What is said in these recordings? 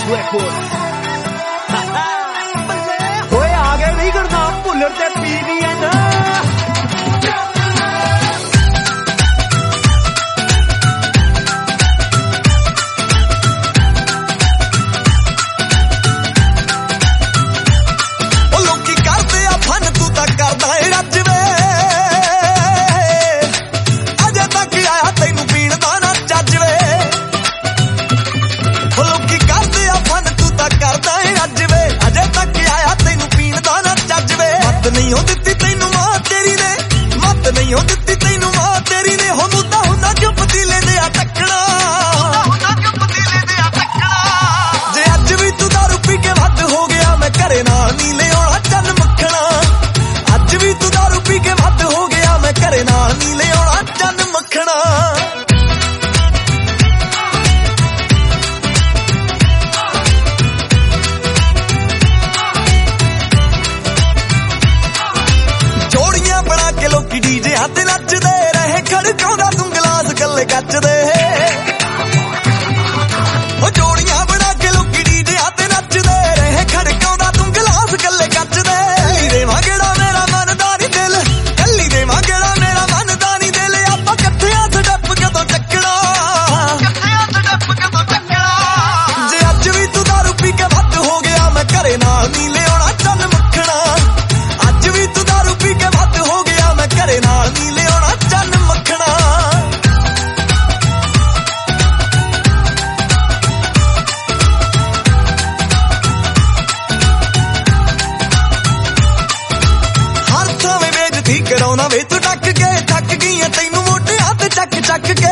Records ਹੋਏ ਆ ਗਏ ਨਹੀਂ ਕਰਨਾ ਭੁੱਲਰ ਤੇ PVN नहीं हो दित्ती तैनू मां तेरी ने मत नहीं हो दित्ती तैनू मां तेरी ने हो मुद्दा हुंदा चुप दिले दे आ टकड़ा जे अज भी तू दारू पी के वध हो गया मैं घरे नाल नी ले आउणा चन मखणा अज भी तू दारू पी के वध हो गया मैं घरे नाल नी ले आउणा चन मखणा डीजे हाथ नचदे रहे खड़काउंदा तू गिलास गल्ले कचदे जोड़ियां बना के लोकी डीजे हाथ नचदे रहे खड़काउंदा तू गिलास गल्ले कचदे कल्ली देवां गेड़ा मेरा मनदा नी दिल कल्ली देवां गेड़ा मेरा मनदा नी दिल आपां कट्ठे हत्थ डप कदों चक्कना जे अज भी तू दारू पी के वध हो गया मैं घरे नाल नी ले आउणा चन मखणा अज भी तू दारू पी के वध हो गया मैं घरे नाल नी ले आउणा चन मखणा हर थावें बेइज्जती कराउणा वे तू टक के थक गई ऐ तैनू मोटे हाथ चक चक के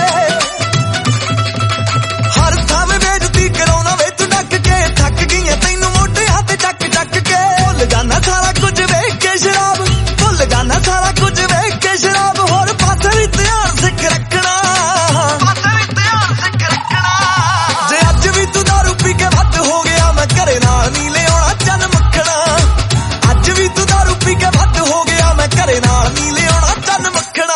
हर थावें बेइज्जती कराउणा वे तू टक के थक गई ऐ तैनू मोटे हाथ चक चक के भुल जाना सारा कुछ वेख के शराब भुल जाना सारा कुछ वेख के शराब होर पासे भी ध्यान सिख रखना जे अज भी तू दारू पी के वध हो गया मैं घरे नाल नी ले आउणा चन मखणा अज भी तू दारू पी के वध हो गया मैं घरे नाल नी ले आउणा चन मखणा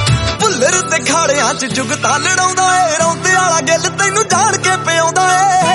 भुल्लर ते खाड़ियां च जुगता लड़ाउंदा ए रौंदे वाला गिल तैनू जाण के पिआउंदा ए